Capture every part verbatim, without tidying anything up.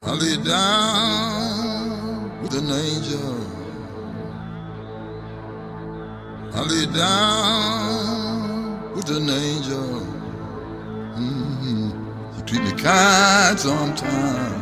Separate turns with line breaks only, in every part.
I lay down with an angel. I lay down with an angel. Mm-hmm. You treat me kind sometimes.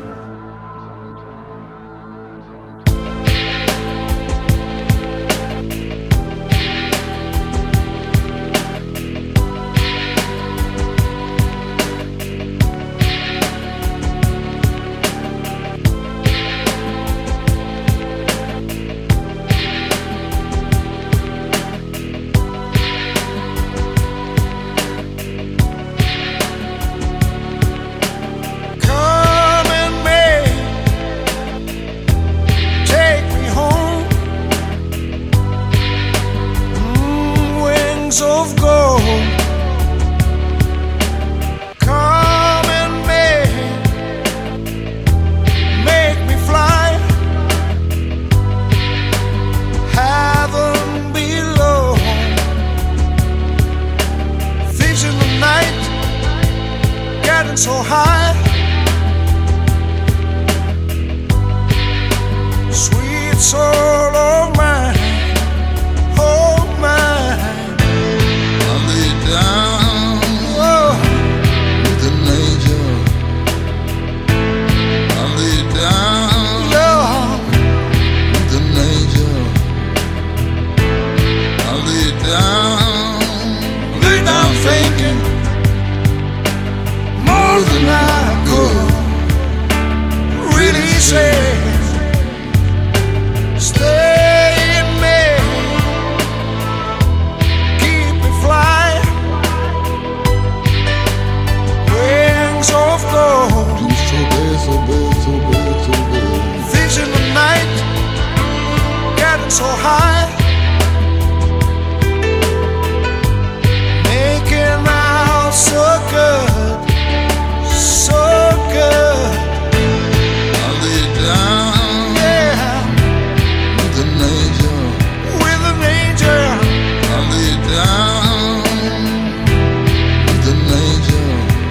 Of gold, come and make, make me fly, heaven below, things in the night, getting so high, sweet soul of mine, oh mine.
Down Whoa. With an angel. I lay down
yeah.
with an angel. I lay down,
lay down thinking more than I could really say. Stay in me, keep me flying. Of gold,
so bad, so bad, so bad, so bad.
Things in the night, getting so high, making out so good, so good.
I lay down,
yeah,
with an angel,
with an angel.
I lay down with an angel.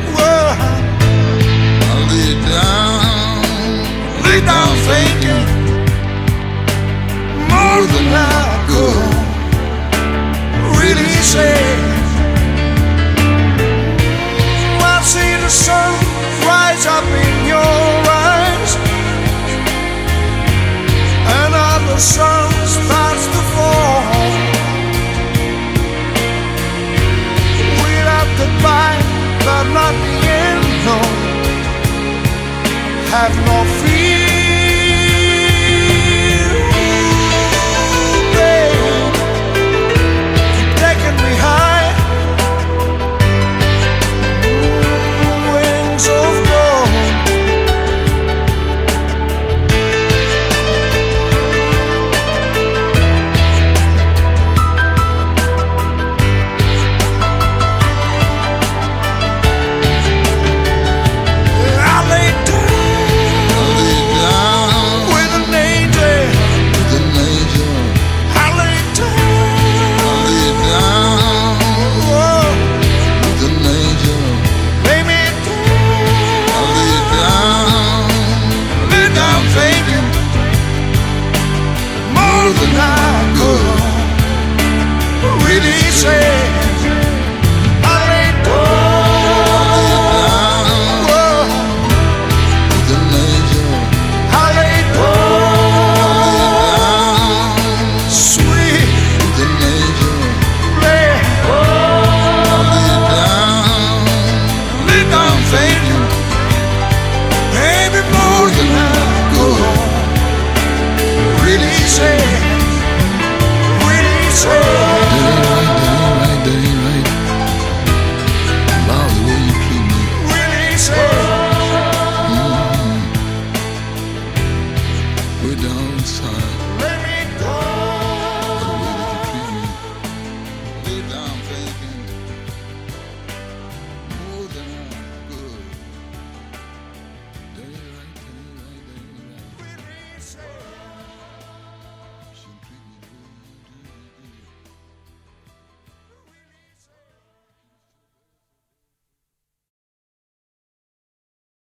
Lay down thinking more than I could really say. I see the sun rise up in your eyes, another sun starts to fall. Without goodbye, but not the end, no. Have no fear.